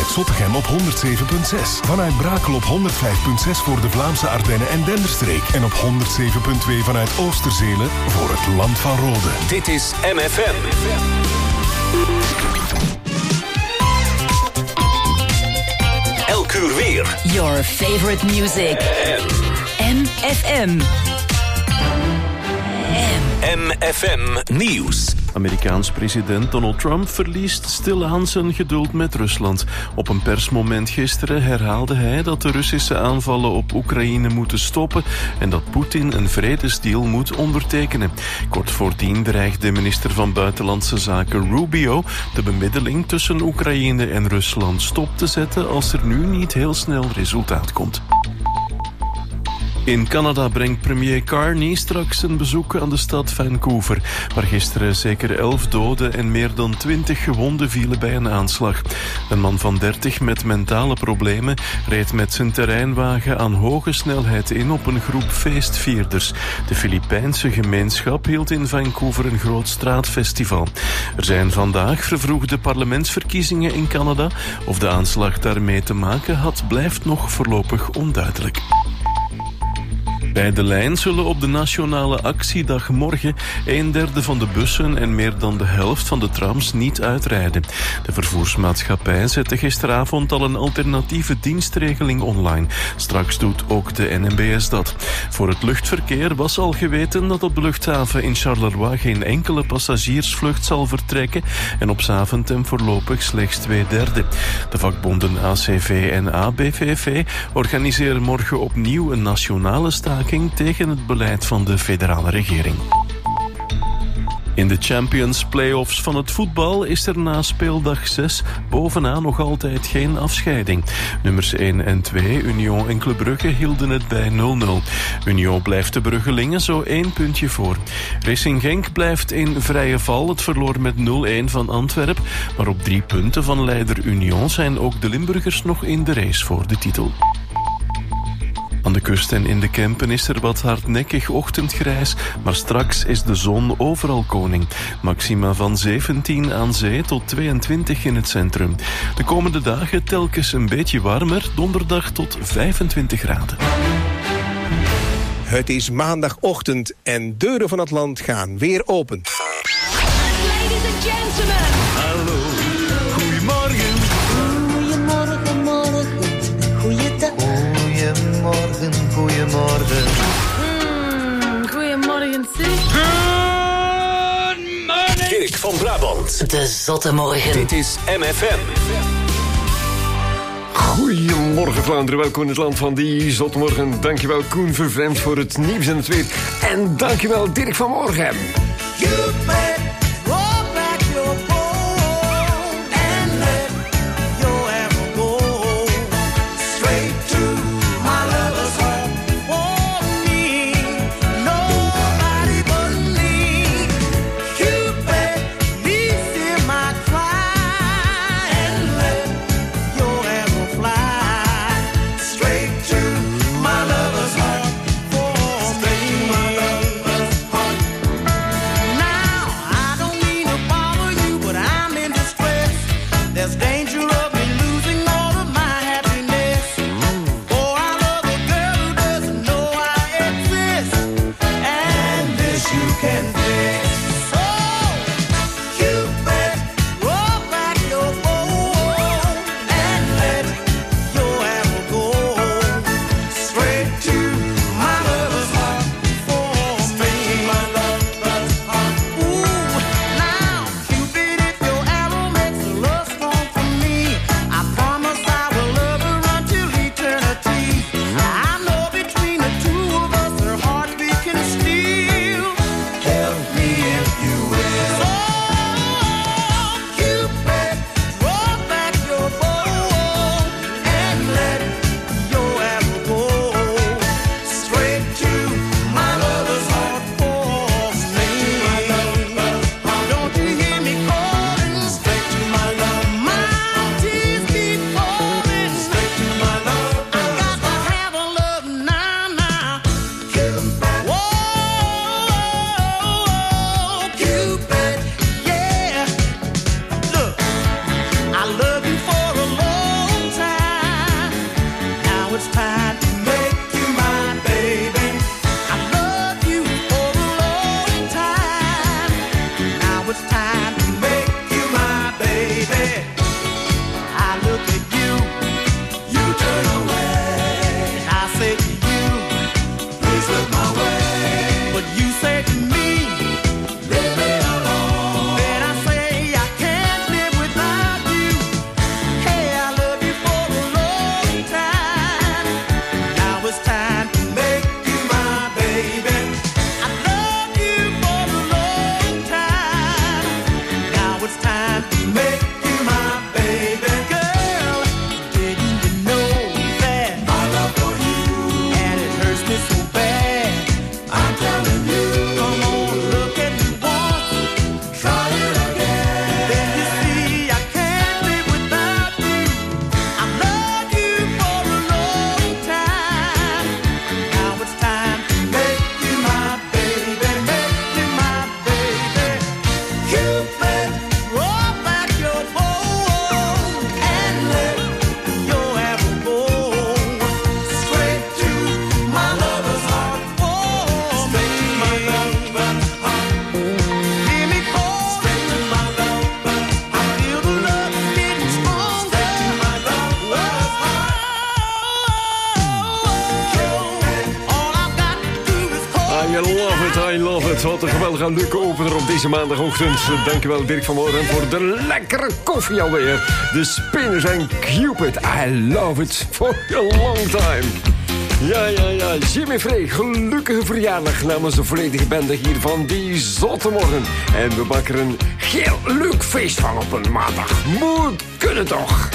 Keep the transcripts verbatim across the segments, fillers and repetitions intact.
vanuit Zottegem op honderd zeven komma zes. Vanuit Brakel op honderd vijf komma zes voor de Vlaamse Ardennen en Denderstreek. En op honderd zeven komma twee vanuit Oosterzelen voor het Land van Rode. Dit is M F M. Elk uur weer. Your favorite music. M F M. M F M Nieuws. Amerikaans president Donald Trump verliest stilaan zijn geduld met Rusland. Op een persmoment gisteren herhaalde hij dat de Russische aanvallen op Oekraïne moeten stoppen en dat Poetin een vredesdeal moet ondertekenen. Kort voordien dreigde minister van Buitenlandse Zaken Rubio de bemiddeling tussen Oekraïne en Rusland stop te zetten als er nu niet heel snel resultaat komt. In Canada brengt premier Carney straks een bezoek aan de stad Vancouver, waar gisteren zeker elf doden en meer dan twintig gewonden vielen bij een aanslag. Een man van dertig met mentale problemen reed met zijn terreinwagen aan hoge snelheid in op een groep feestvierders. De Filipijnse gemeenschap hield in Vancouver een groot straatfestival. Er zijn vandaag vervroegde parlementsverkiezingen in Canada. Of de aanslag daarmee te maken had, blijft nog voorlopig onduidelijk. Bij de lijn zullen op de nationale actiedag morgen een derde van de bussen en meer dan de helft van de trams niet uitrijden. De vervoersmaatschappij zette gisteravond al een alternatieve dienstregeling online. Straks doet ook de N M B S dat. Voor het luchtverkeer was al geweten dat op de luchthaven in Charleroi geen enkele passagiersvlucht zal vertrekken en op Zaventem voorlopig slechts twee derde. De vakbonden A C V en A B V V organiseren morgen opnieuw een nationale staking tegen het beleid van de federale regering. In de Champions Playoffs van het voetbal is er na speeldag zes bovenaan nog altijd geen afscheiding. Nummers één en twee, Union en Club Brugge, hielden het bij nul nul. Union blijft de Bruggelingen zo één puntje voor. Racing Genk blijft in vrije val. Het verloor met nul een van Antwerp. Maar op drie punten van leider Union zijn ook de Limburgers nog in de race voor de titel. Aan de kust en in de Kempen is er wat hardnekkig ochtendgrijs, maar straks is de zon overal koning. Maxima van zeventien aan zee tot tweeëntwintig in het centrum. De komende dagen telkens een beetje warmer, donderdag tot vijfentwintig graden. Het is maandagochtend en deuren van het land gaan weer open. Ladies and gentlemen. Hallo, goedemorgen. Goedemorgen, morgen, goeiedag. Goedemorgen, goedemorgen. Mm, goedemorgen, zeg. Good morning. Dirk van Brabant. De zotte morgen. Dit is M F M. Goedemorgen Vlaanderen, welkom in het land van die zotmorgen. Dankjewel Koen Vervreemd voor het nieuws en het weer. En dankjewel Dirk van Morgen. Now make you my baby. Girl, didn't you know that my love for you, and it hurts me so bad, I'm telling you. Come on, look at me once, try it again. Then you see I can't live without you. I love you for a long time. Now it's time to make you my baby, make you my baby. Cupid, roll back your bow and let your arrow go straight to my lover's heart. Oh, straight to my lover's heart. Hear me call, straight to my lover's heart. I feel the love getting stronger. Straight to my lover's heart. All I've got to do is call. I love it, I love it. Wat een geweldige leuke opener op deze maandagochtend. Dankjewel Dirk van Moren voor de lekkere koffie alweer. De Spinners en Cupid. I love it for a long time. Ja, ja, ja. Jimmy Frey, gelukkige verjaardag namens de volledige bende hier van die zotte morgen. En we maken er een heel leuk feest van op een maandag. Moet kunnen toch?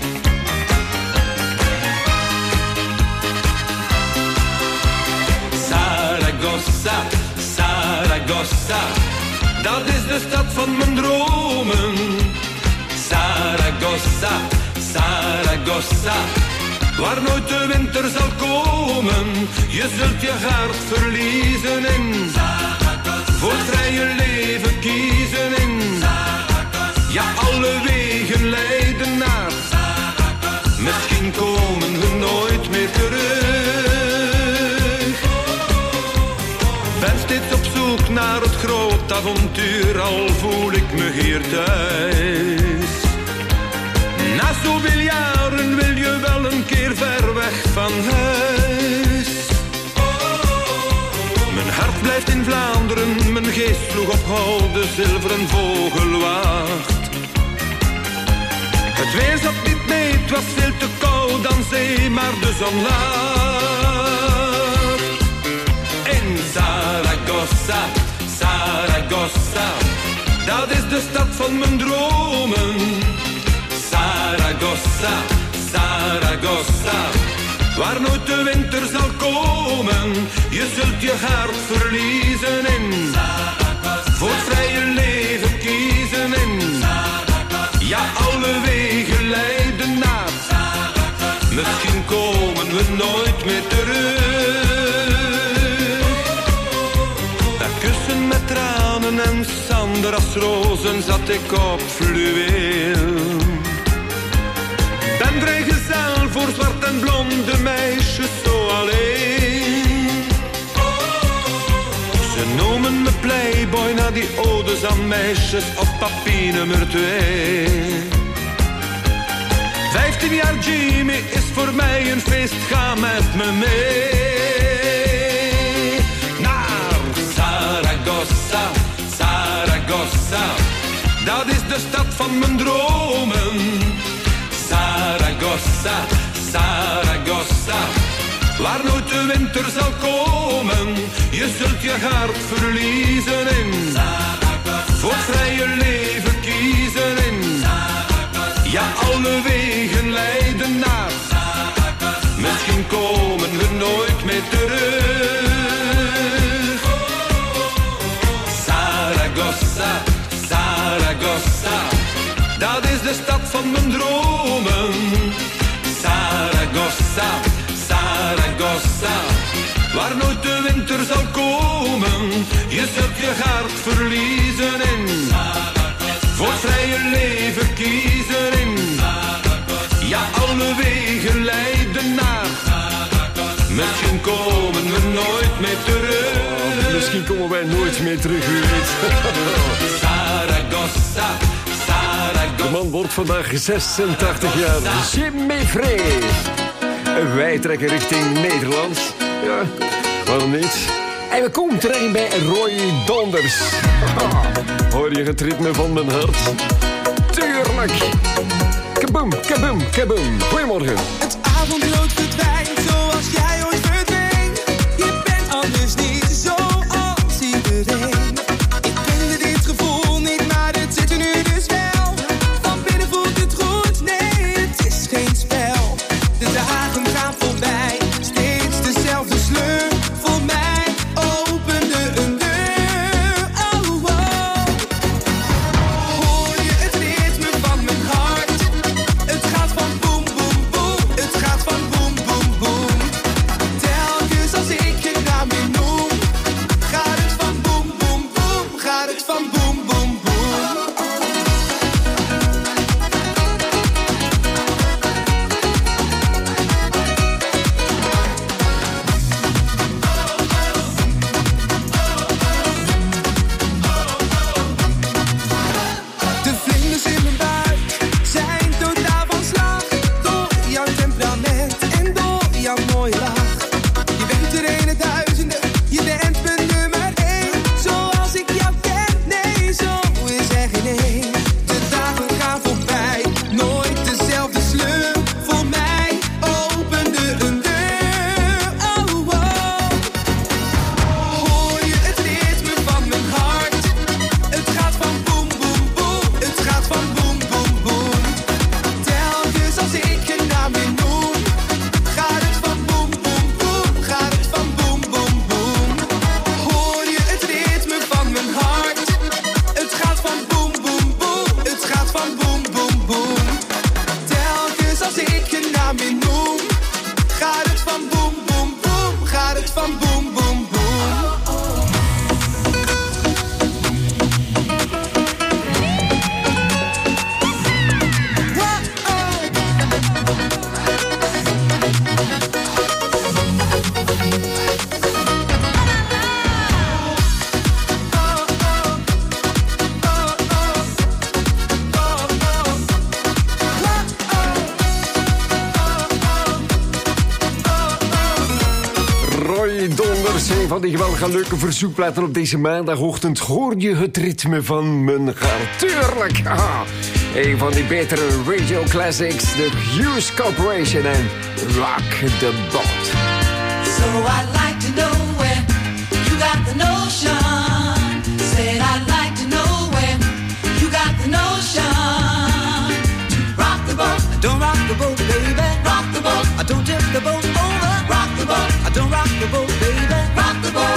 Saragossa, Saragossa, dat is de stad van mijn dromen. Saragossa, Saragossa, waar nooit de winter zal komen. Je zult je hart verliezen in Saragossa, voor het vrije leven kiezen in Saragossa. Ja, alle wegen leiden naar Saragossa. Misschien komen we nooit meer terug. Ben steeds op zoek naar het groot avontuur, al voel ik me hier thuis. Na zoveel jaren wil je wel een keer ver weg van huis. Mijn hart blijft in Vlaanderen, mijn geest sloeg op hol, de zilveren vogel wacht. Het weer zat niet mee, het was veel te koud aan zee, maar de zon lacht. In Saragossa, Saragossa, dat is de stad van mijn dromen. Saragossa, Saragossa, waar nooit de winter zal komen. Je zult je hart verliezen in Saragossa, voor het vrije leven kiezen in Saragossa. Ja, alle wegen leiden naar Saragossa. Misschien komen we nooit meer terug. Kussen met tranen en sanderasrozen zat ik op fluweel. Ben vrijgezel voor zwart en blonde meisjes zo alleen. Ze noemen me playboy na die odes aan meisjes op papier nummer twee. Vijftien jaar Jimmy is voor mij een feest, ga met me mee. Saragossa, Saragossa, dat is de stad van mijn dromen. Saragossa, Saragossa, waar nooit de winter zal komen. Je zult je hart verliezen in Saragossa, voor het vrije leven kiezen in Saragossa. Ja, alle wegen leiden naar Saragossa. Misschien komen we nooit meer terug. Saragossa, Saragossa, dat is de stad van mijn dromen. Saragossa, Saragossa, waar nooit de winter zal komen. Je zult je hart verliezen in Saragossa, voor het vrije leven kiezen in Saragossa. Ja, alle wegen leiden naar Saragossa. Misschien komen we nooit meer terug. Misschien komen wij nooit meer terug, u weet. Saragossa, Saragossa. De man wordt vandaag zesentachtig jaar. Jimmy Frey. Wij trekken richting Nederland. Ja, waarom niet? En we komen terecht bij Roy Donders. Hoor je het ritme van mijn hart? Tuurlijk. Kaboom, kaboom, kaboom. Goedemorgen. Het avondrood verdwijnt zoals jij ooit verdween. Je bent anders niet zoals iedereen. Ik kende dit gevoel niet, maar het zit er nu dus wel. een van die geweldige leuke verzoekplaten op deze maandagochtend. Hoor je het ritme van mijn hart? Tuurlijk! Aha. Een van die betere radio classics, The Hughes Corporation en Rock the Boat. So I'd like to know where you got the notion. Said I'd like to know where you got the notion. To rock the boat, don't rock the boat, baby. Rock the boat, I don't tip the boat over. Rock the boat, I don't rock the boat, baby. Rock the boat.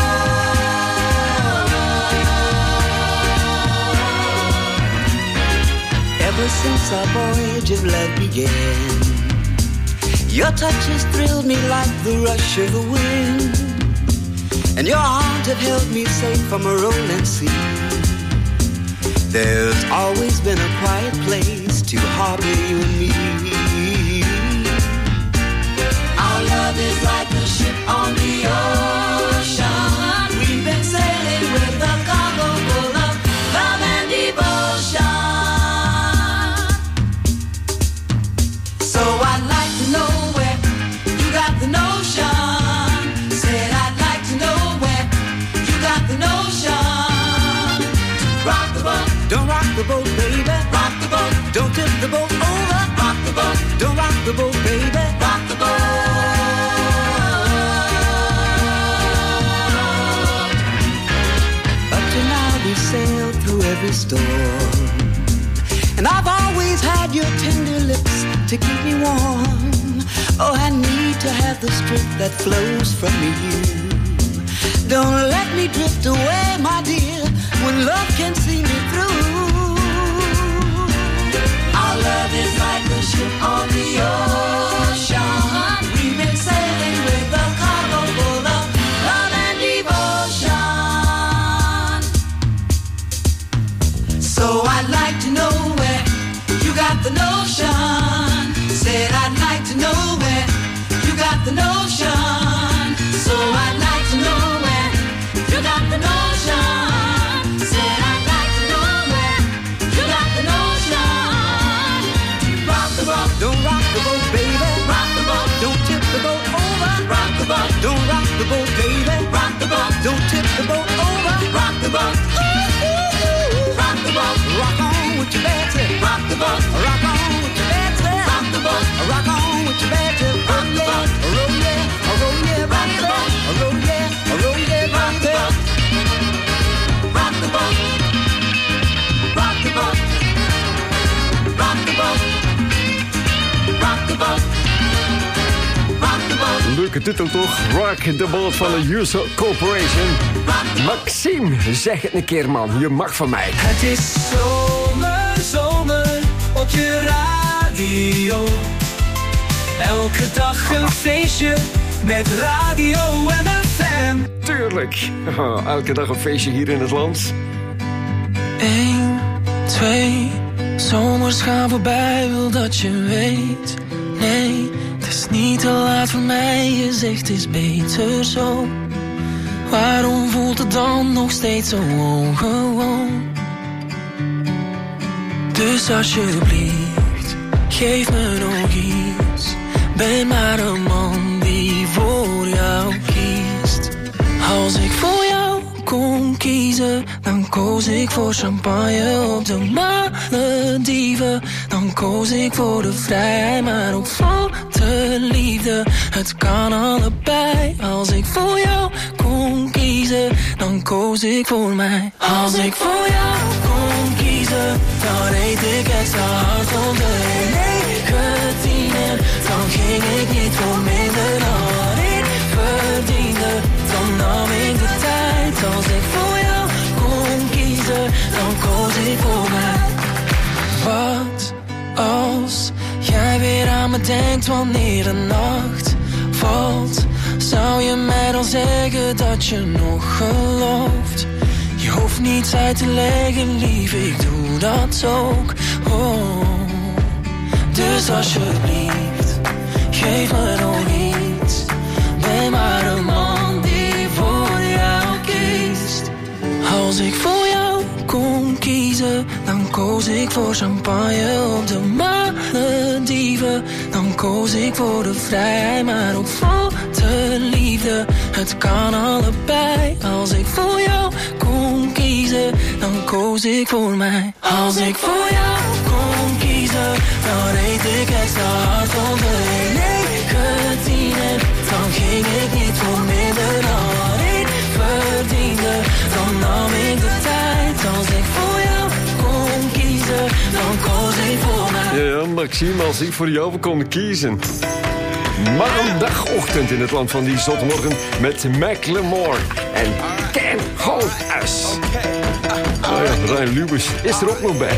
Ever since our voyage of love began, your touch has thrilled me like the rush of the wind, and your arms have held me safe from a rolling sea. There's always been a quiet place to harbor you and me. Our love is like a ship on the ocean. We've been sailing with a cargo full of love and devotion. So I'd like to know where you got the notion. Said I'd like to know where you got the notion. Rock the boat, don't rock the boat, baby. Rock the boat, don't tip the boat over. Rock the boat, don't rock the boat, baby. Rock the boat. Up to now we've sailed through every storm, and I've always had your tender lips to keep me warm. Oh, I need to have the strength that flows from you. Don't let me drift away, my dear, when love can see me through. Our love is like a ship on the ocean. We've been sailing with a cargo full of love and devotion. So I'd like to know where you got the notion. Said I'd like to know where you got the notion. So I'd like to know where you got the notion. Said I'd like to know where you got the notion. Rock the boat, don't rock the boat, baby. Rock the boat, don't tip the boat over. Rock the boat, don't rock the boat, baby. Rock the boat, don't tip the boat over. Rock the boat, ooh, ooh, ooh. Rock the boat, rock on with your bad tip. Rock the boat, rock on with your bad tip. Rock the boat, rock on with your bad tip. Rock the boat, roll yeah, roll yeah, rock the boat, roll yeah, roll yeah, rock the boat. Rock the boat, rock the boat, rock the boat, rock the boat, rock the boat. Leuke titel toch? Rock the Boat van de Hughes Corporation. Maxime, zeg het een keer man, je mag van mij. Het is zomer, zomer op je radio. Elke dag een feestje met Radio M F M. Tuurlijk, oh, elke dag een feestje hier in het land. Eén, twee, zomers gaan voorbij, wil dat je weet. Nee, het is niet te laat voor mij, je zegt het is beter zo. Waarom voelt het dan nog steeds zo ongewoon? Dus alsjeblieft, geef me nog iets. Ben maar een man die voor jou kiest. Als ik voor jou kon kiezen, dan koos ik voor champagne op de Malediven. Dan koos ik voor de vrijheid, maar ook voor de liefde. Het kan allebei. Als ik voor jou kon kiezen, dan koos ik voor mij. Als ik voor jou kon kiezen, dan reed ik extra hard om de negentien. Dan ging ik niet voor minder dan ik verdiende. Dan nam ik de tijd. Als ik voor jou kon kiezen, dan koos ik voor mij. Wat als jij weer aan me denkt wanneer de nacht valt? Zou je mij dan zeggen dat je nog gelooft? Je hoeft niets uit te leggen, lief, ik doe dat ook. Oh. Dus alsjeblieft, geef me nog iets. Ben maar een man die voor jou kiest. Als ik voor jou kon kiezen, dan koos ik voor champagne op de Malediven. Dan koos ik voor de vrijheid, maar ook voor de liefde. Het kan allebei. Als ik voor jou kon kiezen, dan koos ik voor mij. Als ik voor jou kon kiezen, dan reed ik extra hard van de negentien. En dan ging ik niet voor minder dan wat ik verdiende. Dan nam ik de tijd. Als ik voor jou kon kiezen, dan koos ik voor mij. Ja, Maxime, als ik voor jou kon kiezen. Maandagochtend in het land van die zotmorgen met Macklemore en Can't Hold Us. Oh ja, Ryan Lewis is er ook nog bij.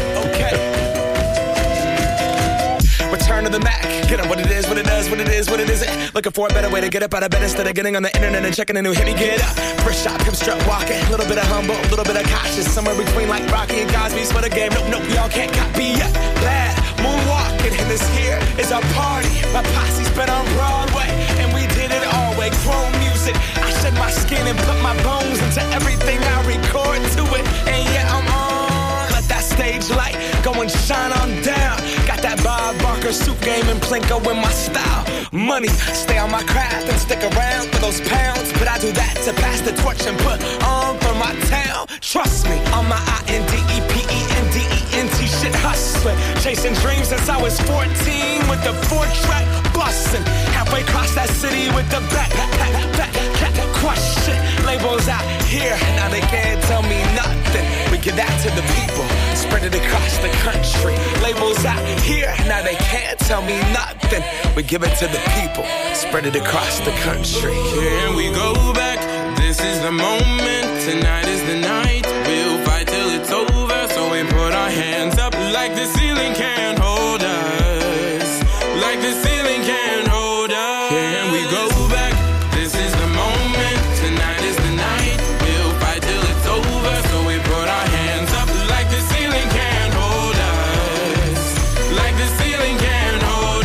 Return to the Mac, get up what it is, what it does, what it is, what it isn't. Looking for a better way to get up out of bed instead of getting on the internet and checking a new hit. Me get up, first shot, hip strut walking, a little bit of humble, a little bit of cautious, somewhere between like Rocky and Cosby's for the game. Nope, nope, y'all can't copy yet. Bad moonwalking, and this here is our party. My posse's been on Broadway, and we did it all way. Chrome music, I shed my skin and put my bones into everything I record to it, and yeah, I'm on. Let that stage light go and shine on down. Got that Bob Barker suit game and Plinko in my style. Money, stay on my craft and stick around for those pounds. But I do that to pass the torch and put on for my town. Trust me, on my I N D E P E N D E N T shit hustling. Chasing dreams since I was fourteen with the four-track bustin'. Halfway across that city with the back, back, back, back, back, crush shit. Labels out here, now they can't tell me nothing. We give that to the people, spread it across the country. Labels out here, now they can't tell me nothing. We give it to the people, spread it across the country. Here we go back, this is the moment, tonight is the night. We'll fight till it's over, so we put our hands up like the ceiling can't hold us. Like the ceiling can't hold us. Here we go back, this is the moment, tonight is the night. We'll fight till it's over, so we put our hands up like the ceiling can't hold us. Like the ceiling can't hold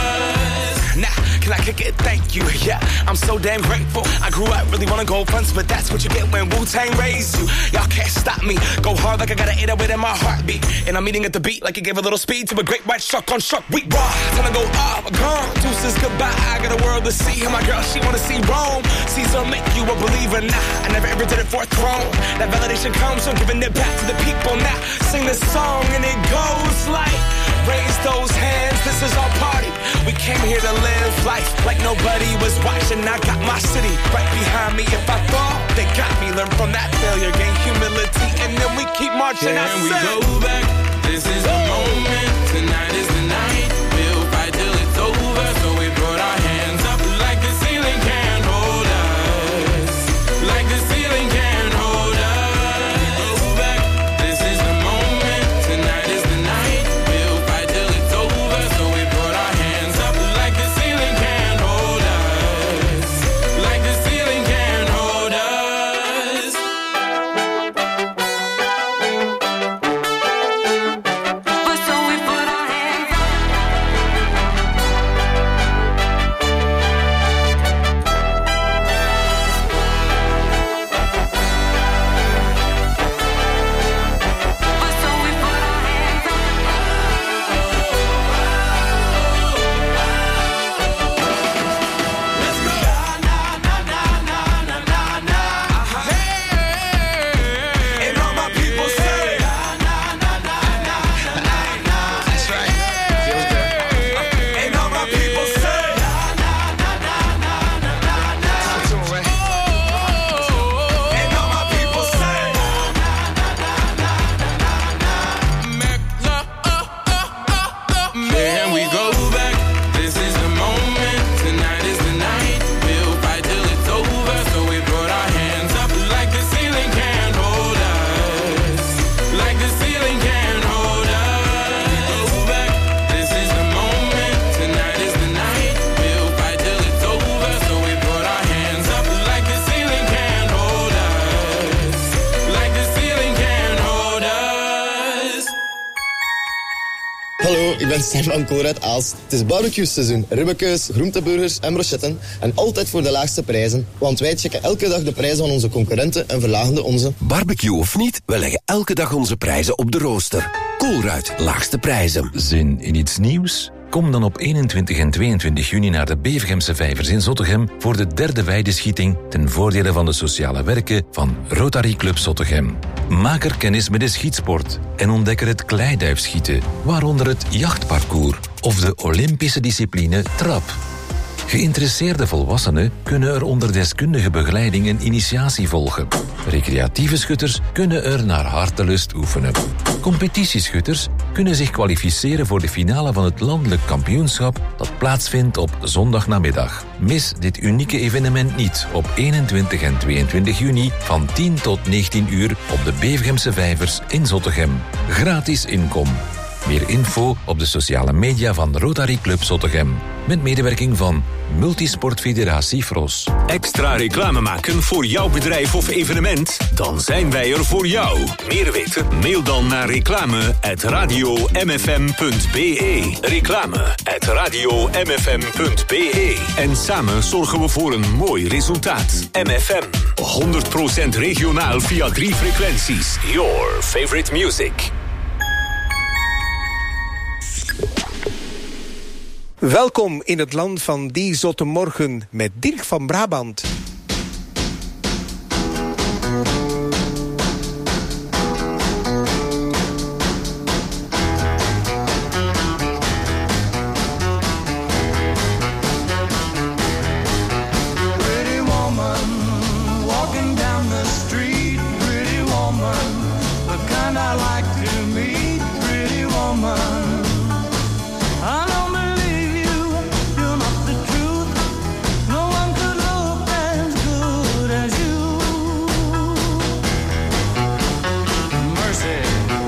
us. Nah, can I kick it? Thank you, yeah, I'm so damn grateful. I grew up really wanna go fronts, but that's what you get when Wu-Tang raised you. Y'all can't stop me, go hard like I got an eight oh eight in my heartbeat. And I'm eating at the beat like it gave a little speed to a great white shark on shark week. Raw, time to go up, gone, deuces goodbye. I got a world to see, and my girl, she wanna see Rome. Caesar make you a believer, nah, I never ever did it for a throne. That validation comes from giving it back to the people. Now, sing this song and it goes like, raise those hands, this is our party. We came here to live life like nobody was watching. I got my city right behind me. If I fall, they got me. Learn from that failure, gain humility, and then we keep marching. Can we go back? This is the moment, tonight is the night. We'll fight till it's over, so we put our hands up like the ceiling can't hold us. Like the ceiling can't hold us. Go back, this is the moment, tonight is the night. We'll fight till it's over, so we put our hands up like the ceiling can't hold us. Like the ceiling can't hold us. But so we put our Hallo, ik ben Sam van Kool uit Aalst. Het is barbecue-seizoen. Ribbekeus, groenteburgers en brochetten. En altijd voor de laagste prijzen. Want wij checken elke dag de prijzen van onze concurrenten en verlagen de onze. Barbecue of niet, we leggen elke dag onze prijzen op de rooster. Koolruid, laagste prijzen. Zin in iets nieuws? Kom dan op eenentwintig en tweeëntwintig juni naar de Bevergemse Vijvers in Zottegem voor de derde weideschieting ten voordele van de sociale werken van Rotary Club Zottegem. Maak er kennis met de schietsport en ontdek er het kleiduifschieten, waaronder het jachtparcours of de Olympische discipline trap. Geïnteresseerde volwassenen kunnen er onder deskundige begeleiding een initiatie volgen. Recreatieve schutters kunnen er naar hartelust oefenen. Competitieschutters kunnen zich kwalificeren voor de finale van het landelijk kampioenschap dat plaatsvindt op zondagnamiddag. Mis dit unieke evenement niet op eenentwintig en tweeëntwintig juni van tien tot negentien uur op de Bevergemse Vijvers in Zottegem. Gratis inkom. Meer info op de sociale media van Rotary Club Zottegem. Met medewerking van Multisportfederatie Fros. Extra reclame maken voor jouw bedrijf of evenement? Dan zijn wij er voor jou. Meer weten? Mail dan naar reclame at radio m f m punt b e. Reclame at radio m f m punt b e. En samen zorgen we voor een mooi resultaat. M F M. honderd procent regionaal via drie frequenties. Your favorite music. Welkom in het land van die zotte morgen met Dirk van Brabant. Pretty woman, walking down the street. Pretty woman, the kind I like to meet. Pretty woman, I don't believe you, you're not the truth. No one could look as good as you. Mercy.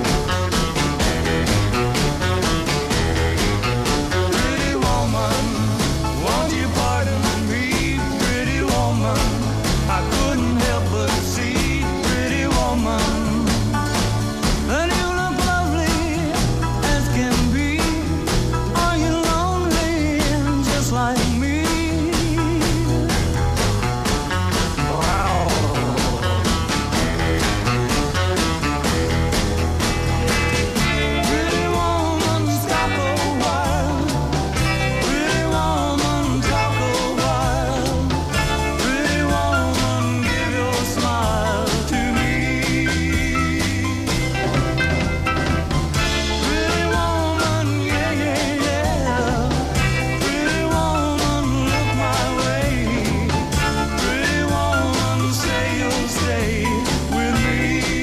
Pretty woman, won't you pardon me? Pretty woman, I couldn't help but see. Pretty woman, and you look lovely as can be. Are you lonely just like me? Wow. Pretty woman, stop a while. Pretty woman, talk a while. Pretty woman, give your smile to me. Pretty woman, yeah, yeah, yeah. Pretty woman, look my way. Pretty woman, say you'll stay with me.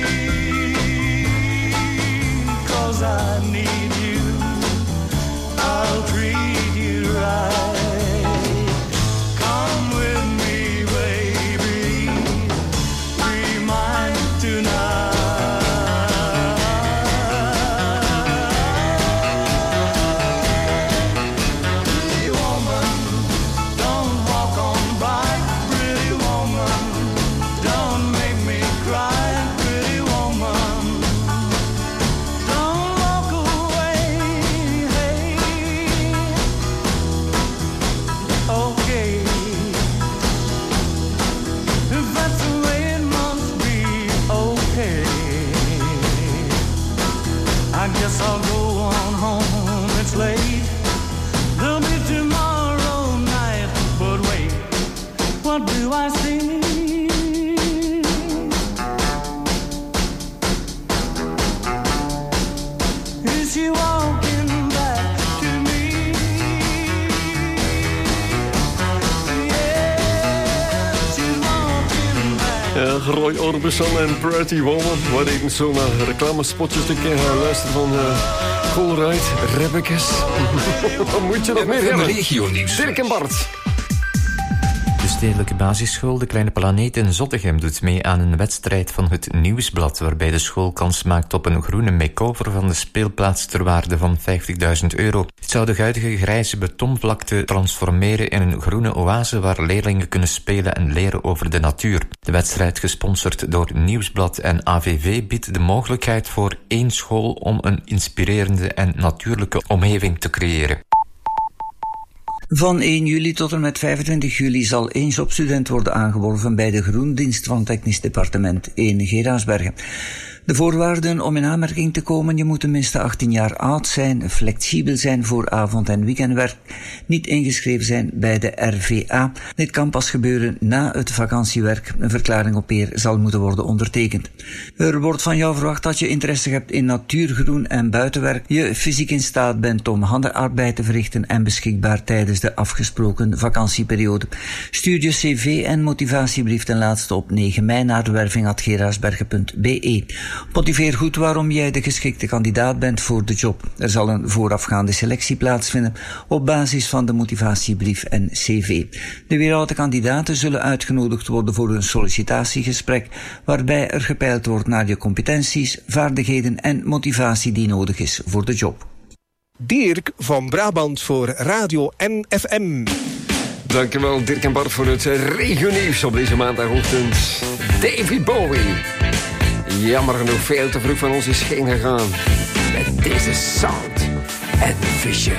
'Cause I need you. I'll treat you right. Come with me, baby. Be mine tonight. Pretty woman, don't walk on by. Pretty woman, don't make me cry. Pretty woman, don't walk away. Hey, okay, if that's the way it must be, okay. I guess I'll go on home, it's late. There'll be tomorrow night, but wait, what do I see? Is she walking back to me? Yeah, she's walking back. Ja, Roy Orbison en Pretty Woman. Waar even zo naar reclamespotjes te keer gaan luisteren van uh, Colruyt, Rebbekes. Wat moet je nog meer hebben? Regio nieuws. Dirk en Bart. De stedelijke basisschool De Kleine Planeet in Zottegem doet mee aan een wedstrijd van het Nieuwsblad, waarbij de school kans maakt op een groene make-over van de speelplaats ter waarde van vijftigduizend euro. Het zou de huidige grijze betonvlakte transformeren in een groene oase waar leerlingen kunnen spelen en leren over de natuur. De wedstrijd, gesponsord door Nieuwsblad en A V V, biedt de mogelijkheid voor één school om een inspirerende en natuurlijke omgeving te creëren. Van één juli tot en met vijfentwintig juli zal één jobstudent worden aangeworven bij de Groendienst van het Technisch Departement in Geraardsbergen. De voorwaarden om in aanmerking te komen: je moet tenminste achttien jaar oud zijn, flexibel zijn voor avond- en weekendwerk, niet ingeschreven zijn bij de R V A. Dit kan pas gebeuren na het vakantiewerk. Een verklaring op eer zal moeten worden ondertekend. Er wordt van jou verwacht dat je interesse hebt in natuurgroen en buitenwerk, je fysiek in staat bent om handenarbeid te verrichten en beschikbaar tijdens de afgesproken vakantieperiode. Stuur je cv en motivatiebrief ten laatste op negen mei naar werving at geraardsbergen punt b e. Motiveer goed waarom jij de geschikte kandidaat bent voor de job. Er zal een voorafgaande selectie plaatsvinden op basis van de motivatiebrief en cv. De weeroude kandidaten zullen uitgenodigd worden voor een sollicitatiegesprek, waarbij er gepeild wordt naar je competenties, vaardigheden en motivatie die nodig is voor de job. Dirk van Brabant voor Radio N F M. Dankjewel Dirk en Bart voor het regionieuws op deze maandagochtend. David Bowie. Jammer genoeg, veel te vroeg van ons is geen gegaan. Met deze Sound and Vision.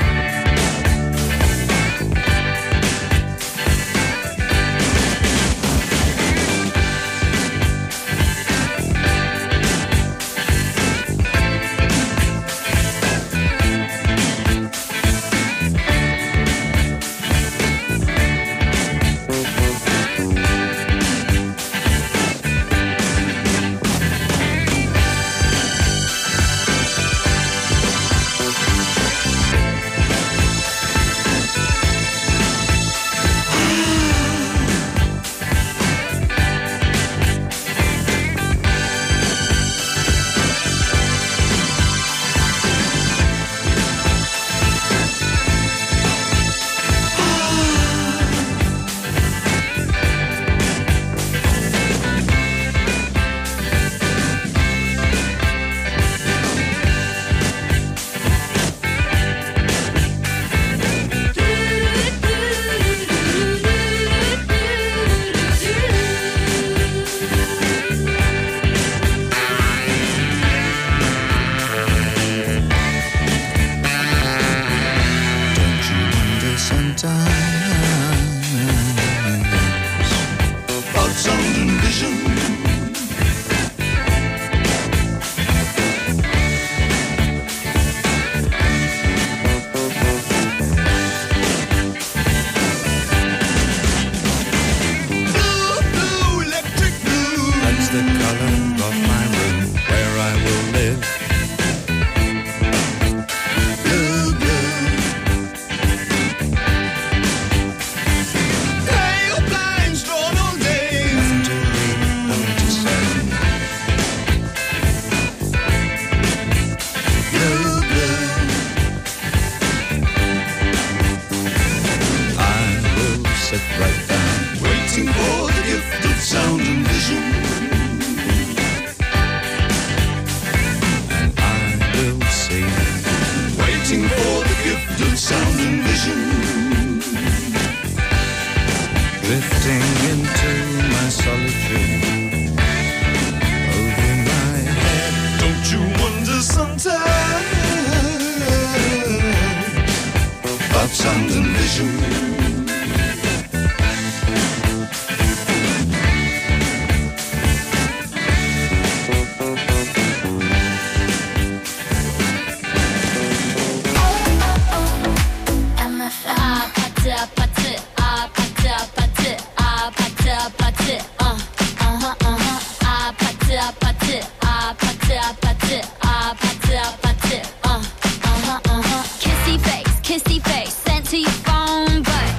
Kissy face, sent to your phone, but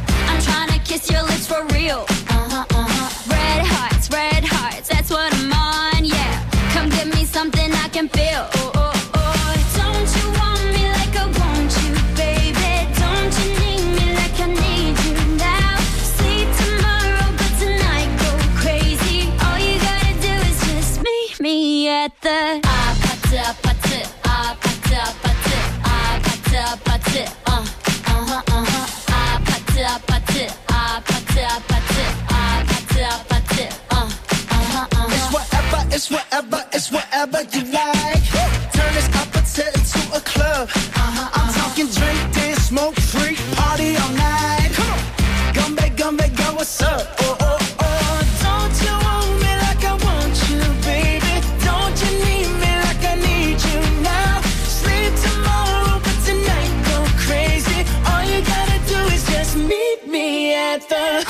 smoke free, party all night. Come on. Gumbe, gumbe, go, what's up? Oh, oh, oh. Don't you want me like I want you, baby? Don't you need me like I need you now? Sleep tomorrow, but tonight go crazy. All you gotta do is just meet me at the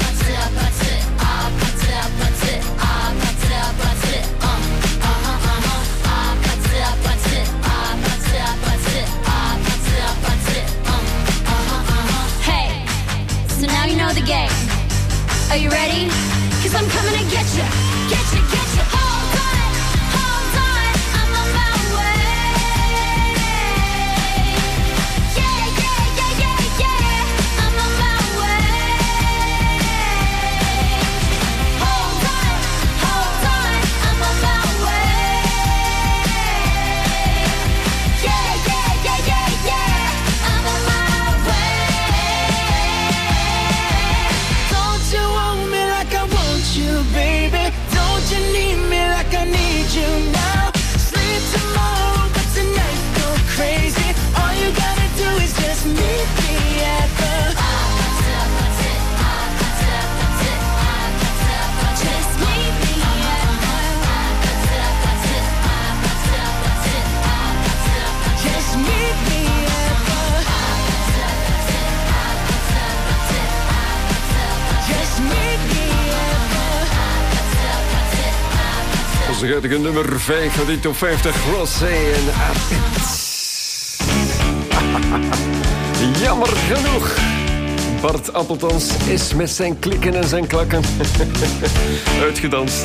the game. Are you ready? Cause I'm coming to get you, get you, get you. Hold on, hold on, I'm on my way. Yeah, yeah, yeah, yeah, yeah, I'm on my way. Hold on, hold on, I'm on my way. Yeah, yeah, yeah, yeah, yeah, I'm on my way. You, baby, don't you need me like I need you now? Sleep tomorrow, but tonight go crazy. All you gotta do is just meet me at the just meet me at the just meet me at the just meet me. Onze huidige nummer vijf van die top vijftig, Rosé en jammer genoeg. Bart Appeltans is met zijn klikken en zijn klakken uitgedanst.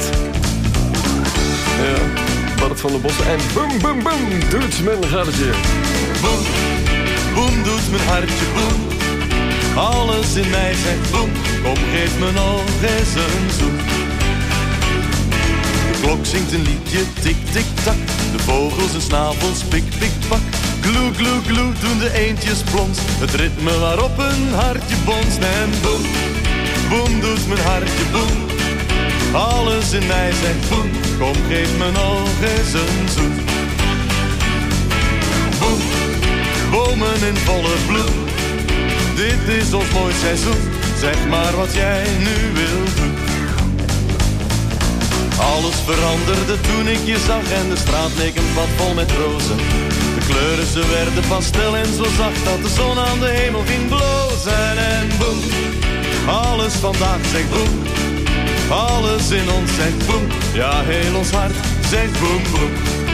Ja, Bart van den Bossen en boem, boem, boem, doet mijn hartje. Boem, boem, doet mijn hartje, boem. Alles in mij zegt boem, kom geef me nog eens een zoen. De klok zingt een liedje, tik, tik, tak. De vogels en snavels, pik, pik, pak. Gloe, gloe, gloe, doen de eendjes plons. Het ritme waarop een hartje bonst. En boem, boem, doet mijn hartje boem. Alles in mij zegt boem, kom geef me nog eens een zoen. Boem, bomen in volle bloem. Dit is ons mooi seizoen. Zeg maar wat jij nu wilt doen. Alles veranderde toen ik je zag en de straat leek een bad vol met rozen. De kleuren ze werden pastel en zo zacht dat de zon aan de hemel ging blozen. En boem, alles vandaag zegt boem. Alles in ons zegt boem. Ja, heel ons hart zegt boem, boem.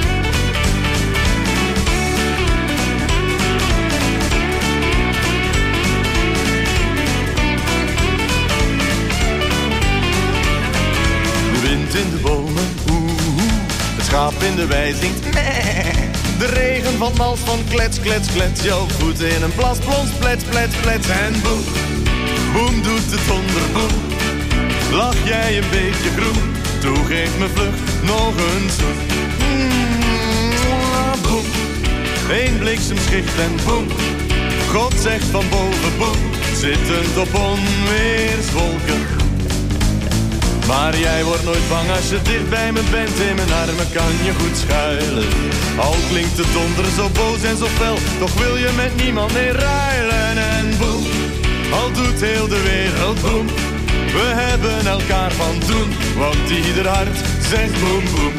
In de bomen, oeh, het schaap in de wei zingt meh. De regen valt mals van klets, klets, klets. Jouw voeten in een plas, plons, plets, plets, plets. En boem, boem doet het donderboem. Lach jij een beetje groen, toe geef me vlug nog een zoen. Mm, boem, één bliksemschicht en boem. God zegt van boven boem, zittend op onweerswolken. Maar jij wordt nooit bang als je dicht bij me bent. In mijn armen kan je goed schuilen. Al klinkt de donder zo boos en zo fel, toch wil je met niemand meer ruilen. En boem, al doet heel de wereld boem. We hebben elkaar van doen, want ieder hart zegt boem, boem.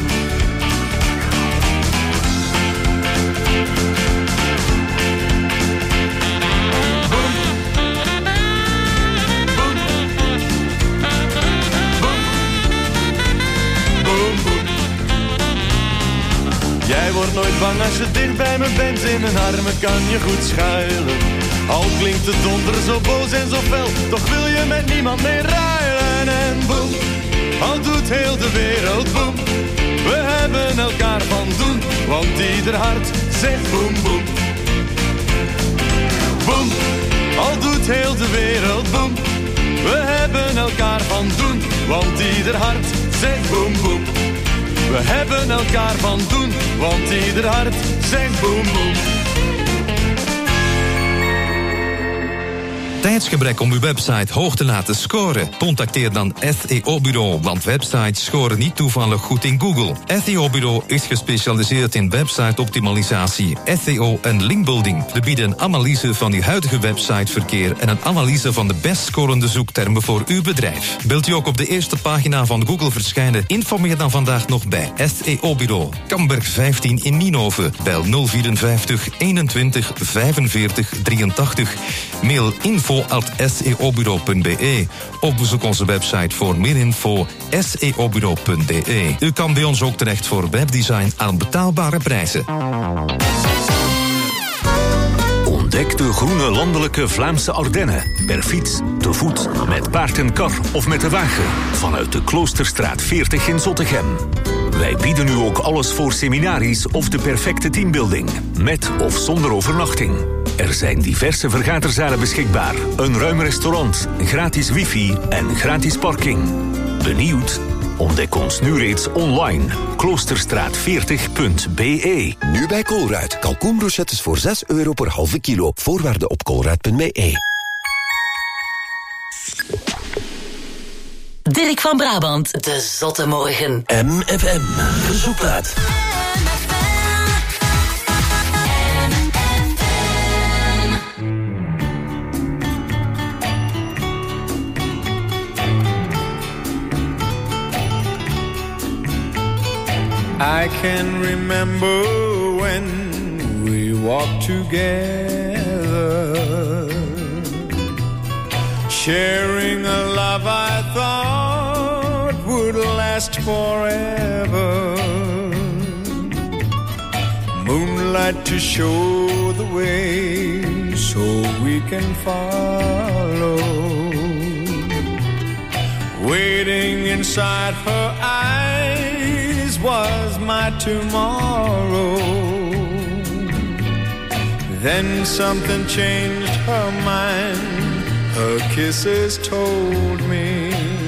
Jij wordt nooit bang als je dicht bij me bent. In mijn armen kan je goed schuilen. Al klinkt de donder zo boos en zo fel, toch wil je met niemand meer ruilen. En boem, al doet heel de wereld boem. We hebben elkaar van doen, want ieder hart zegt boem, boem. Boem, al doet heel de wereld boem. We hebben elkaar van doen, want ieder hart zegt boem, boem. We hebben elkaar van doen, want ieder hart zegt boem, boem. Tijdsgebrek om uw website hoog te laten scoren? Contacteer dan S E O-bureau, want websites scoren niet toevallig goed in Google. S E O-bureau is gespecialiseerd in website-optimalisatie, S E O en linkbuilding. We bieden een analyse van uw huidige websiteverkeer en een analyse van de best scorende zoektermen voor uw bedrijf. Wilt u ook op de eerste pagina van Google verschijnen? Informeer dan vandaag nog bij S E O-bureau. Kamberg vijftien in Nienhoven. Bel nul vierenvijftig eenentwintig vijfenveertig drieëntachtig. Mail info at s e o bureau punt b e. Of bezoek onze website voor meer info s e o bureau punt b e. U kan bij ons ook terecht voor webdesign aan betaalbare prijzen. Ontdek de groene landelijke Vlaamse Ardennen. Per fiets, te voet, met paard en kar of met de wagen. Vanuit de Kloosterstraat veertig in Zottegem. Wij bieden u ook alles voor seminaries of de perfecte teambuilding. Met of zonder overnachting. Er zijn diverse vergaderzalen beschikbaar. Een ruim restaurant, gratis wifi en gratis parking. Benieuwd? Ontdek ons nu reeds online. kloosterstraat veertig punt b e. Nu bij Colruyt. Kalkoenbrochettes voor zes euro per halve kilo. Voorwaarden op colruyt punt b e. Dirk van Brabant, de Zotte Morgen. M F M, verzoekplaat. I can remember when we walked together, sharing a love I thought would last forever. Moonlight to show the way so we can follow. Waiting inside her eyes was my tomorrow. Then something changed her mind. Her kisses told me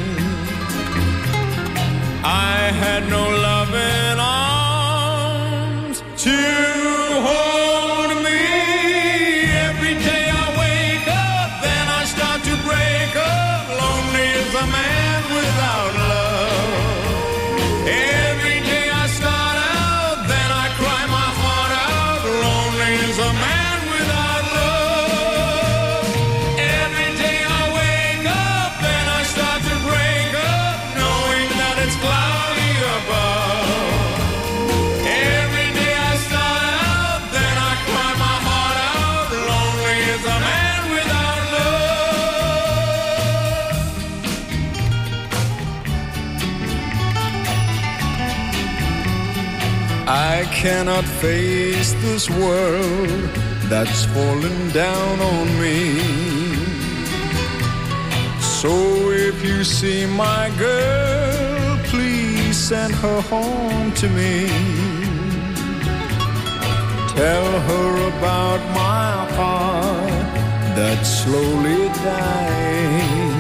I had no loving arms to hold me. Every day I wake up, then I start to break up. Lonely as a man without love. Every day I start out, then I cry my heart out. Lonely as a man without love. Every day I wake up, then I start to break up, knowing that it's cloudy above. Every day I start out, then I cry my heart out. Lonely as a man without love. I cannot face this world that's fallen down on me. So if you see my girl, please send her home to me. Tell her about my heart that's slowly dying.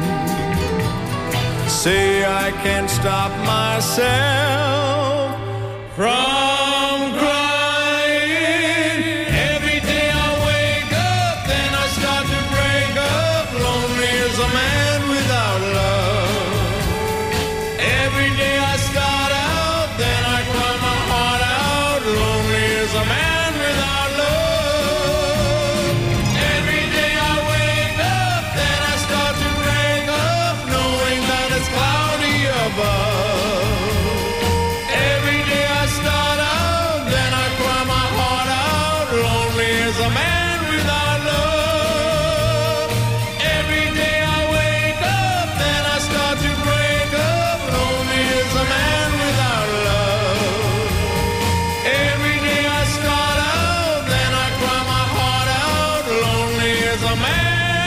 Say I can't stop myself from crying. Every day I wake up, then I start to break up. Lonely as a man without love. Every day I start out, then I cry my heart out. Lonely as a man without love. Every day I wake up, then I start to break up, knowing that it's cloudy above. Every day I start out, then I cry my heart out. Lonely as a man without love. Every day I wake up, then I start to break up. Lonely as a man without love. Every day I start out, then I cry my heart out. Lonely as a man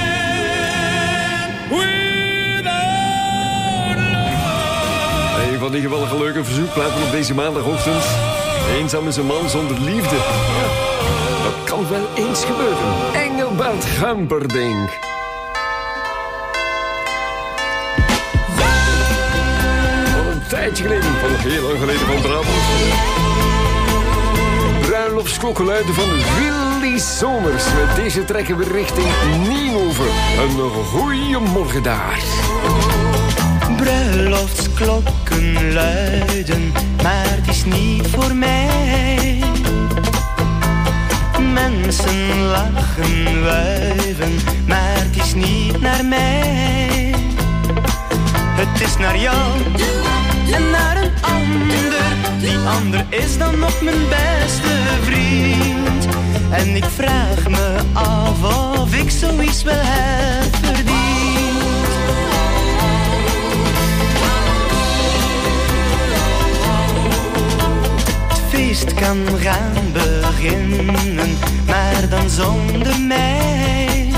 without love. Een van die geweldige leuke verzoekplaten op deze maandagochtend. Eenzaam is een man zonder liefde. Ja, dat kan wel eens gebeuren. Engelbert Humperdinck. Van een tijdje geleden, van nog heel lang geleden van Brabant. Bruin bruiloftsklokken luiden van Willy Somers. Met deze trekken we richting Nienhoven. Een goeie morgen daar. Bruiloftsklokken luiden, maar het is niet voor mij. Mensen lachen, wuiven, maar het is niet naar mij. Het is naar jou en naar een ander. Die ander is dan nog mijn beste vriend. En ik vraag me af of ik zoiets wel heb verdiend. Het feest kan gaan beginnen, maar dan zonder mij.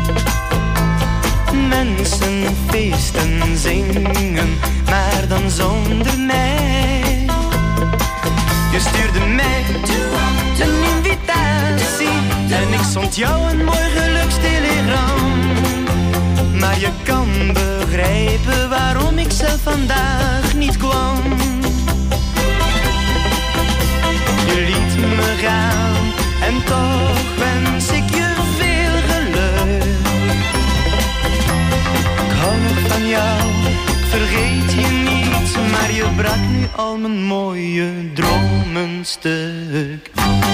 Mensen feesten, zingen, maar dan zonder mij. Je stuurde mij een invitatie en ik zond jou een mooi gelukstelegram. Maar je kan begrijpen waarom ik zelf vandaag niet kwam. Je liet me gaan en toch wens ik je veel geluk. Ik hou nog van jou, ik vergeet je niet, maar je brak nu al mijn mooie dromen stuk.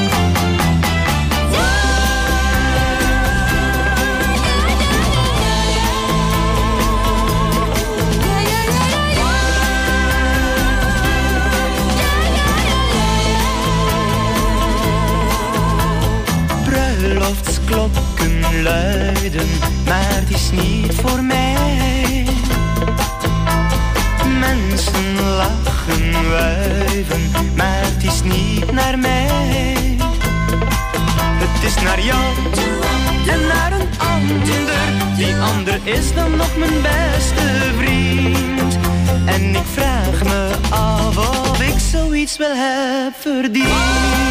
Bruiloftsklokken luiden, maar het is niet voor mij. Mensen lachen, wuiven, maar het is niet naar mij. Het is naar jou en naar een ander. Die ander is dan nog mijn beste vriend. En ik vraag me af of ik zoiets wel heb verdiend.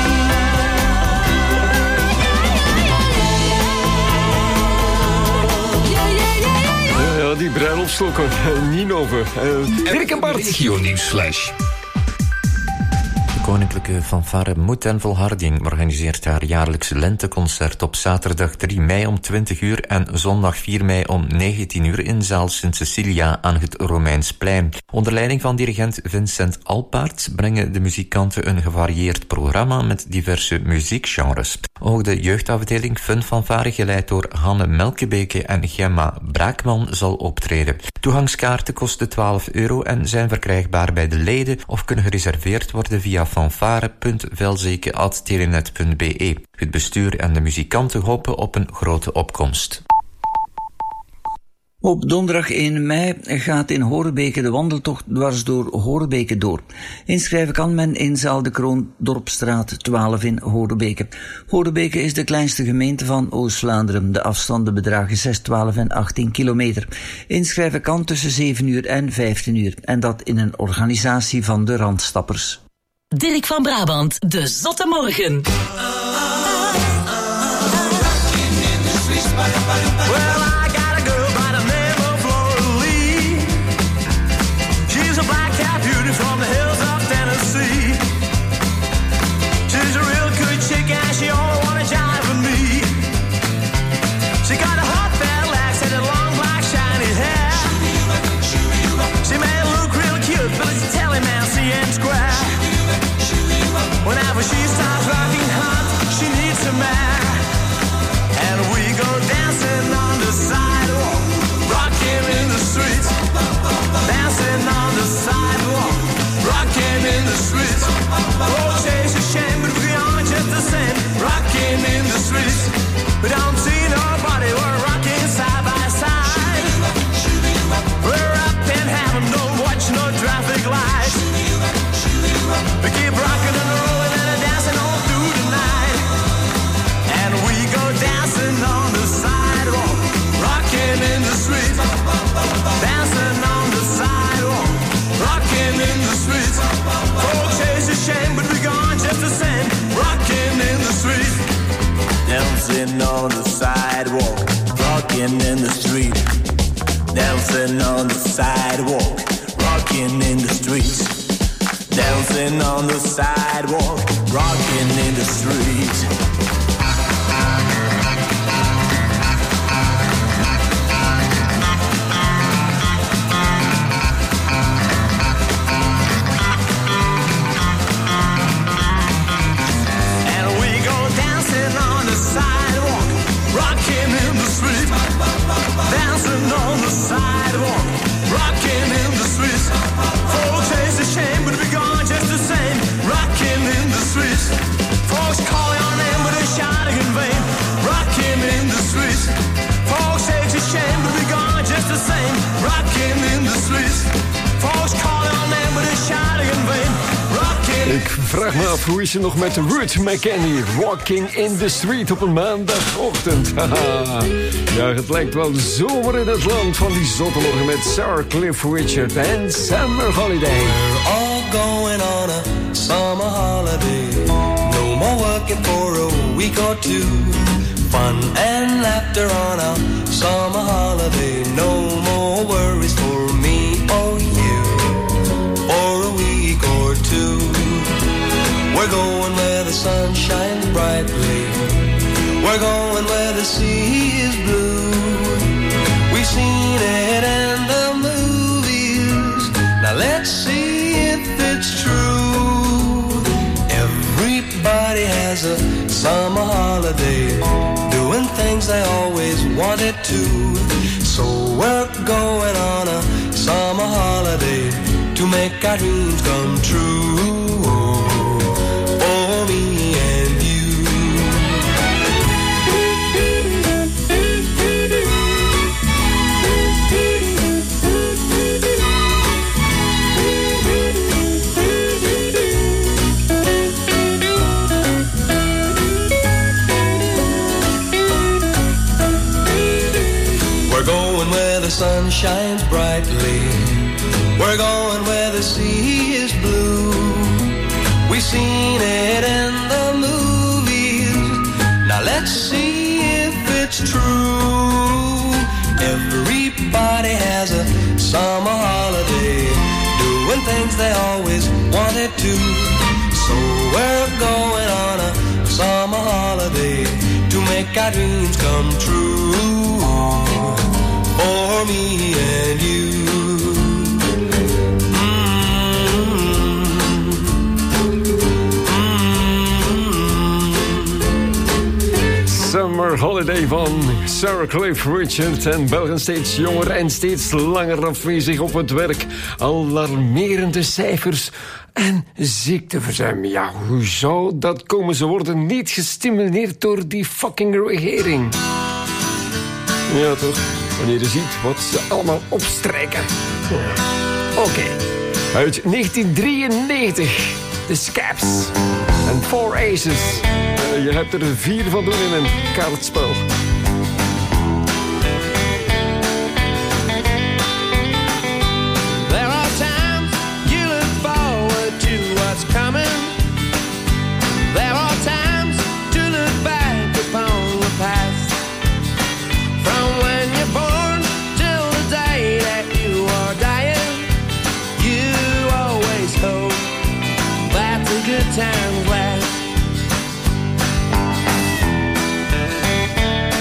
Ja, die bruiloftsklokken. Uh, Nienhoven. Uh, Dirk en Bart. Regio-nieuwsflash. De Koninklijke Fanfare Moed en Volharding organiseert haar jaarlijkse lenteconcert op zaterdag drie mei om twintig uur en zondag vier mei om negentien uur in zaal Sint Cecilia aan het Romeinsplein. Onder leiding van dirigent Vincent Alpaert brengen de muzikanten een gevarieerd programma met diverse muziekgenres. Ook de jeugdafdeling Fun Fanfare, geleid door Hanne Melkebeke en Gemma Braakman, zal optreden. Toegangskaarten kosten twaalf euro en zijn verkrijgbaar bij de leden of kunnen gereserveerd worden via fanfare punt velzeke apenstaartje telenet punt be. Het bestuur en de muzikanten hopen op een grote opkomst. Op donderdag één mei gaat in Horebeke de wandeltocht dwars door Horebeke door. Inschrijven kan men in zaal de Kroon Dorpstraat twaalf in Horebeke. Horebeke is de kleinste gemeente van Oost-Vlaanderen. De afstanden bedragen zes, twaalf en achttien kilometer. Inschrijven kan tussen zeven uur en vijftien uur. En dat in een organisatie van de Randstappers. Dirk van Brabant, de Zotte Morgen. From the hills of Tennessee, she's a real good chick and she only wanna jive with me. She got a hot fat accent and long black shiny hair. She may look real cute, but it's a telling man seeing square. Whenever she starts rocking hot, she needs a man, and we go dancing on the sidewalk, rocking in the streets, dancing on the sidewalk. Rockin' in the streets. Oh, chase a shame, but we are just the same. Rockin' in the streets. We don't see nobody, we're rocking side by side. We're up in heaven, don't watch no traffic lights. We keep rockin' and rollin' and dancing all through the night. And we go dancing on the sidewalk. Rockin' in the streets. Dancing on the sidewalk. Rockin' in the streets. Oh, chase a shame, but we gone just the same. Rockin' in the streets. Dancing on the sidewalk. Rockin' in the street. Dancing on the sidewalk. Rockin' in the streets. dancing on the sidewalk, rocking in the street. Dancing on the sidewalk, rocking in the streets. Folks say it's a shame, but we gone just the same. Rocking in the streets. Folks call your name, but they're shouting in vain. Rocking in the streets. Folks say it's a shame, but we gone just the same. Rocking in the streets. Folks call your name, but they're shouting in vain. Ik vraag me af, hoe is het nog met Ruth McKenney? Walking in the street op een maandagochtend. Ja, het lijkt wel zomer in het land van die zotte morgen met Sarah Cliff Richard en Summer Holiday. We're all going on a summer holiday. No more working for a week or two. Fun and laughter on a summer holiday. No more worries for me or you. For a week or two. We're going where the sun shines brightly. We're going where the sea is blue. We've seen it in the movies. Now let's see if it's true. Everybody has a summer holiday, doing things they always wanted to. So we're going on a summer holiday to make our dreams come true. For me and you. We're going where the sun shines brightly. We're going where the sea is blue. We've seen it in the movies. Now let's see if it's true. Everybody has a summer holiday, doing things they always wanted to. So we're going on a summer holiday to make our dreams come true. For me and you. Summer Holiday van Sarah Cliff Richard en Belgen steeds jonger en steeds langer afwezig op het werk. Alarmerende cijfers en ziekteverzuim. Ja, hoe zou dat komen? Ze worden niet gestimuleerd door die fucking regering. Ja, toch? Wanneer je ziet wat ze allemaal opstrijken. Oké. Okay. Uit negentien drieënnegentig. De Scaps. En Four Aces. Uh, je hebt er vier van doen in een kaartspel. There are times you look forward to what's coming. There are times to look back upon the past. From when you're born till the day that you are dying, you always hope that the good times last.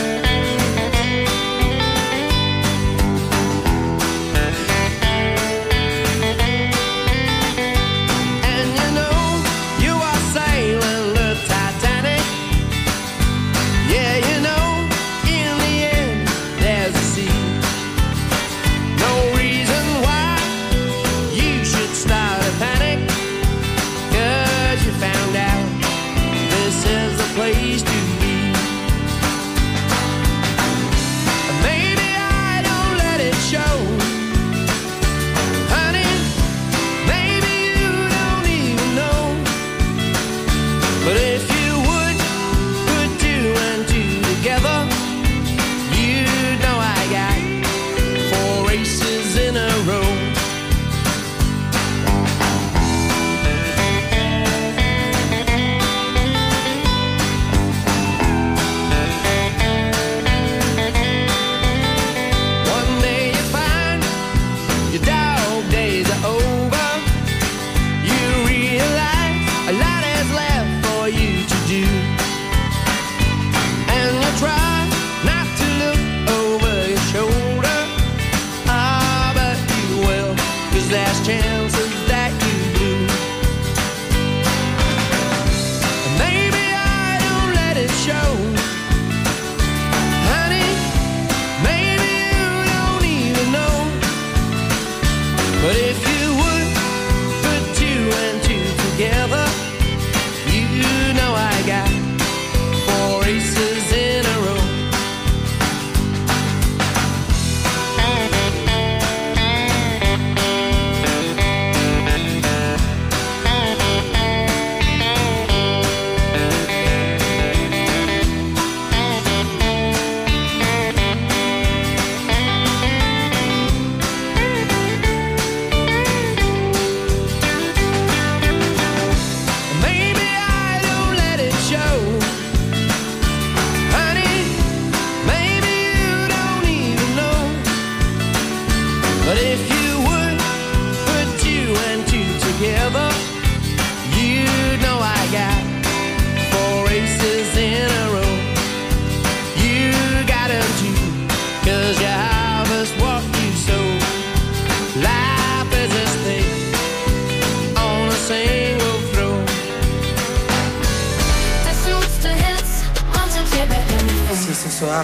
soir,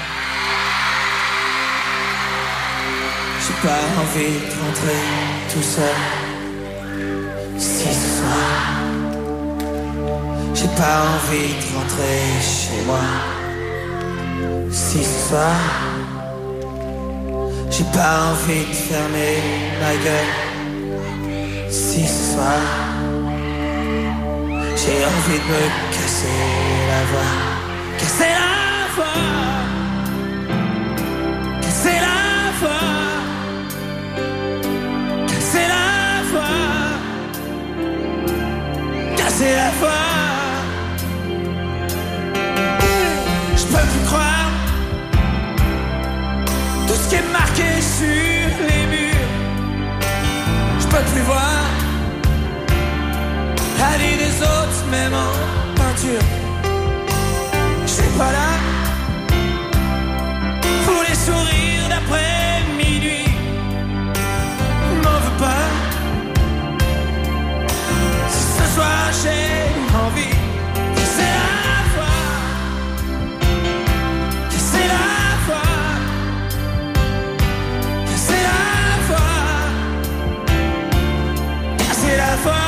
j'ai pas envie de rentrer tout seul. Si ce soir, j'ai pas envie de rentrer chez moi. Si ce soir, j'ai pas envie de fermer ma gueule. Si ce soir, j'ai envie de me casser la voix. Casser la voix, casser la voix, casser la voix, casser la voix. Je peux plus croire tout ce qui est marqué sur les murs. Je peux plus voir la vie des autres, même en peinture. Je suis pas là pour les sourires d'après minuit. M'en veux pas si ce soir j'ai envie. C'est la voix, c'est la voix, c'est la voix, c'est la voix.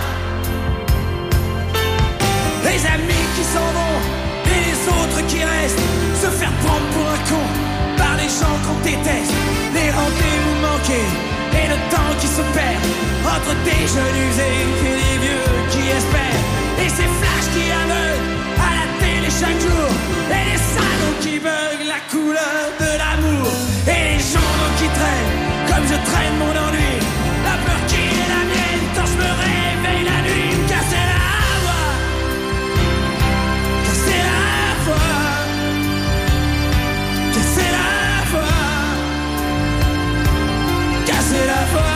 Les amis qui s'en vont et les autres qui restent, se faire prendre pour un con par les gens qu'on déteste. Les rendez-vous manqués et le temps qui se perd entre des jeunes usés et des vieux qui espèrent. Et ces flashs qui aveuglent à la télé chaque jour. Et les salons qui beuglent la couleur de l'amour. Et les journaux qui traînent comme je traîne mon ennui. La peur qui est la mienne quand je me réveille la nuit. Me casser la voix, casser la voix, casser la voix, casser la voix.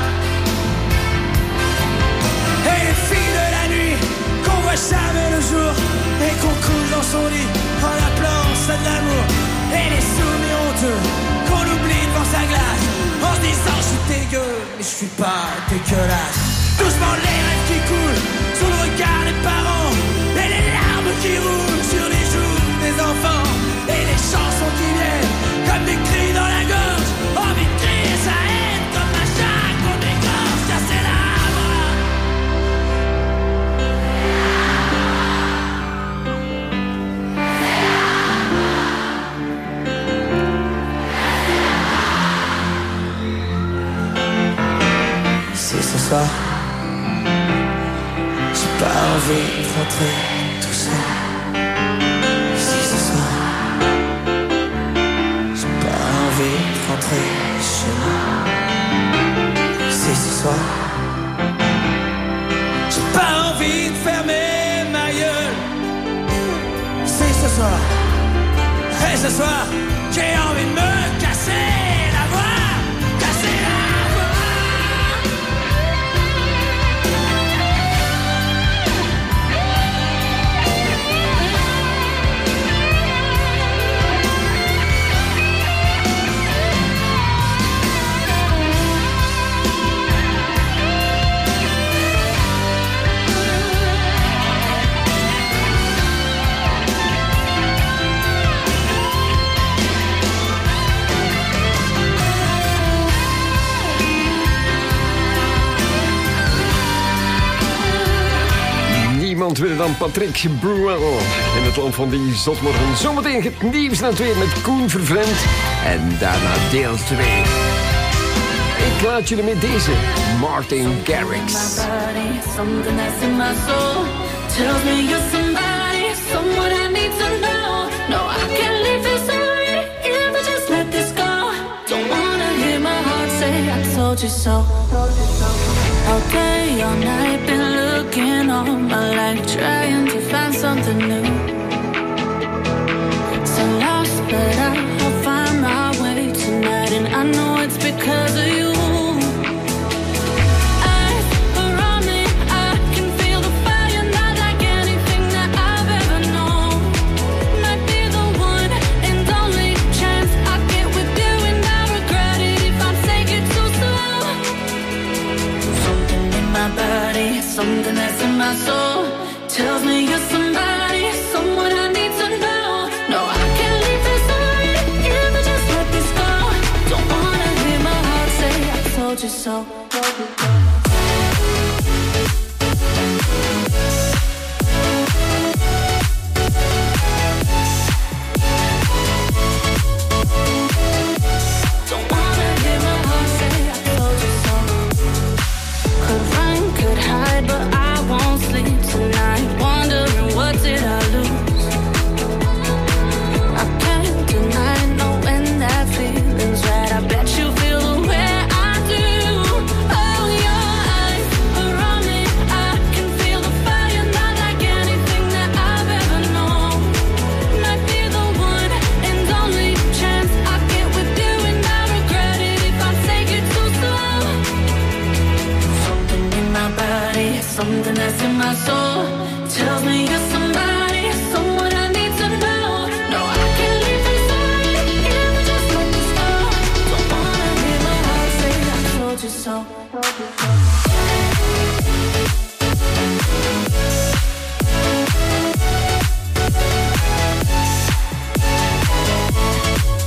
Et les filles de la nuit qu'on voit jamais le jour et qu'on couche dans son lit en appelant ça de l'amour. Et les souvenirs honteux qu'on oublie devant sa glace en se disant je suis dégueu mais je suis pas dégueulasse. Doucement les rêves qui coulent sous le regard des parents et les larmes qui roulent sur les joues des enfants. Et les chansons qui viennent comme des cris dans la gorge. Envie de crier sa haine comme un chat qu'on dégorge. Casser la voix, si ce soir j'ai pas envie de rentrer tout seul. Si ce soir j'ai pas envie de rentrer chez moi. Si ce soir j'ai pas envie de fermer ma gueule. Si ce soir, et ce soir j'ai envie de me casser la voix, casser la niemand willen dan Patrick Bruel in het land van die zotmorgen. Zometeen het nieuws na twee met Koen Vervreemd en daarna deel twee. Ik laat jullie met deze Martin Garrix. Something that's in my soul tells me you're somebody, someone I need to know. No, I can't leave this alone if I just let this go. Don't wanna hear my heart say I told you so. All day, all night, been looking all my life, trying to find something new. So lost, but I'll find my way tonight, and I know it's because of you. Something that's in my soul tells me you're somebody, someone I need to know. No, I can't you so. Don't wanna hear my heart say I told you so. Could run, could hide, but I won't sleep tonight. Wondering what did I lose? I can't deny knowing that feeling's right. I bet you feel the way I do. Oh, your eyes are on me. I can feel the fire, not like anything that I've ever known. Might be the one and only chance I get with you, and I regret it if I take it too slow. Something in my body, something that's in my soul.